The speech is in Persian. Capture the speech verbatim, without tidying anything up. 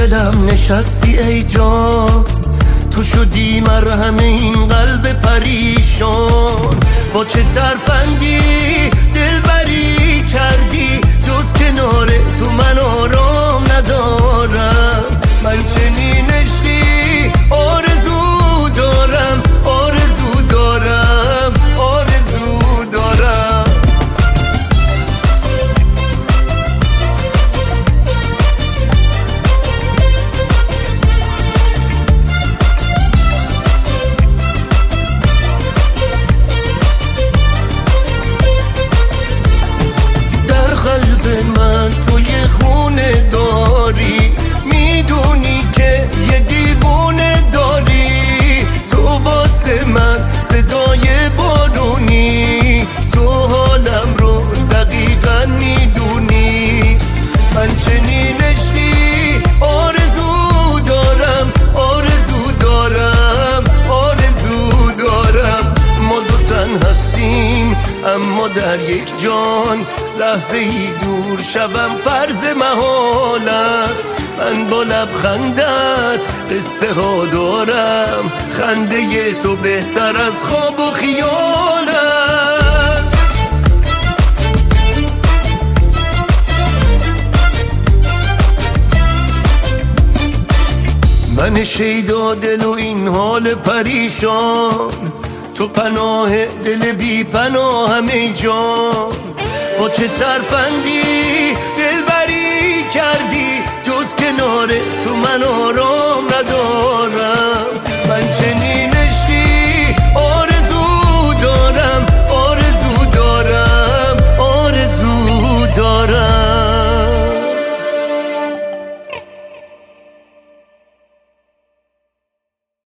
دلم نشستی ای جان، تو شدی مرهم این قلب پریشان. با چه ترفندی دلبری کردی، جز کنار تو من آرام ندارم. من چنین عشقی آرزو دارم، آرزو دارم، آرزو دارم. من تو یه خونه داری، میدونی که یه دیوونه داری. تو واسه من صدای بارونی، تو حالم رو دقیقا میدونی. من چنین عشقی آرزو دارم، آرزو دارم، آرزو دارم. ما دو تن هستیم اما در یک جان، لحظه ای دور شوم فرض محال است. من با لبخندت قصه ها دارم، خنده تو بهتر از خواب و خیال است. من شیدا دل و این حال پریشان، تو پناه دل بی پناه همه جان. با چه ترفندی دلبری کردی، جز کنار تو من آرام ندارم.